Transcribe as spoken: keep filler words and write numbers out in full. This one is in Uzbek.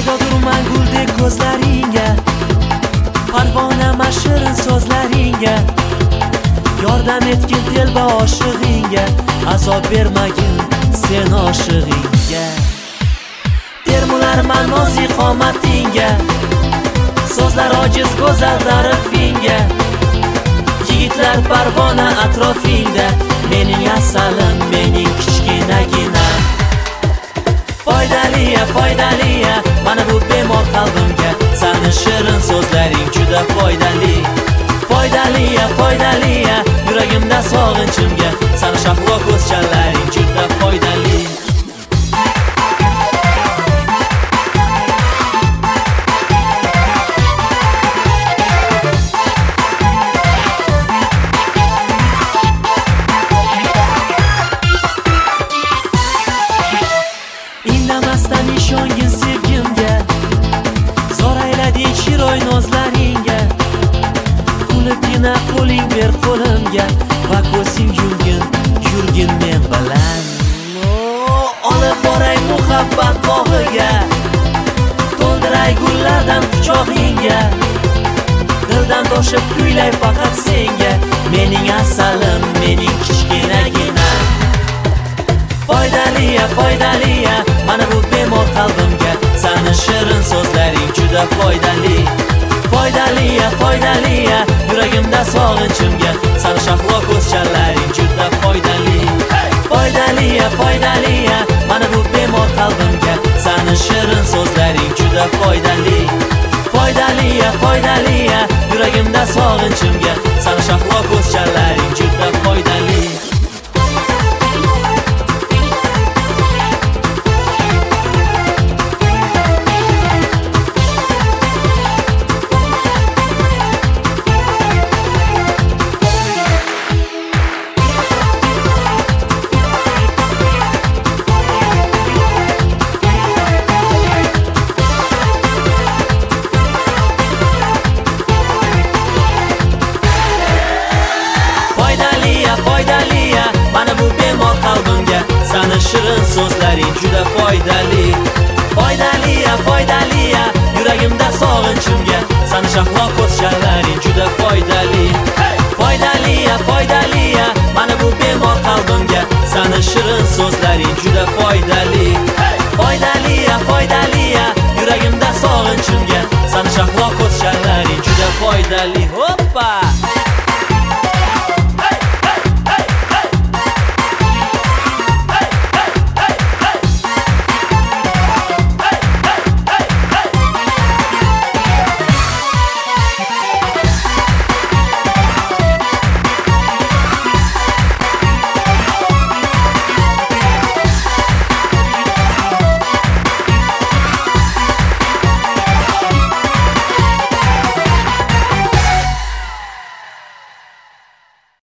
Paydodur manguldek ko'zlaringga, parvona shirin so'zlaringga, yordam etgin telba oshig'ingga, azob bermagin sen oshig'ingga. Termular ma'nosi qomatingga, so'zlar ojiz go'zal ta'rifingga, yigitlar parvona atrofingda, mening asalim, mening kichkinagina. Foydaliya, foydaliya, mana bu bemor qalbimga, sani shirin so'zlaring juda foydali. Foydaliya, foydaliya, yuragimda sog'inchimga, sani shahlo ko'zchanlaring juda foydali. Indamasdan ishongin sevgimga, zor aylading chiroy nozlaringga, kulibgina qo'ling ber qo'limga, va ko'zing yumgin, yurgin men bilan. Olib boray muhabbat bog'iga, to'ldiray gullardan quchog'ingga, dildan toshib kuylay faqat senga, mening asalim, mening kichkinagina. Foydaliya, foydaliya, mana bu bemor qalbimga, sani shirin so'zlaring juda foydali. Foydaliya, foydaliya, yuragimda sog'inchimga, sani shahlo ko'zchanlaring juda foydali. Foydaliya, foydaliya, mana bu bemor qalbimga, sani shirin so'zlaring juda foydali. Foydaliya, foydaliya, yuragimda sog'inchimga, sani shahlo ko'zchanlaring juda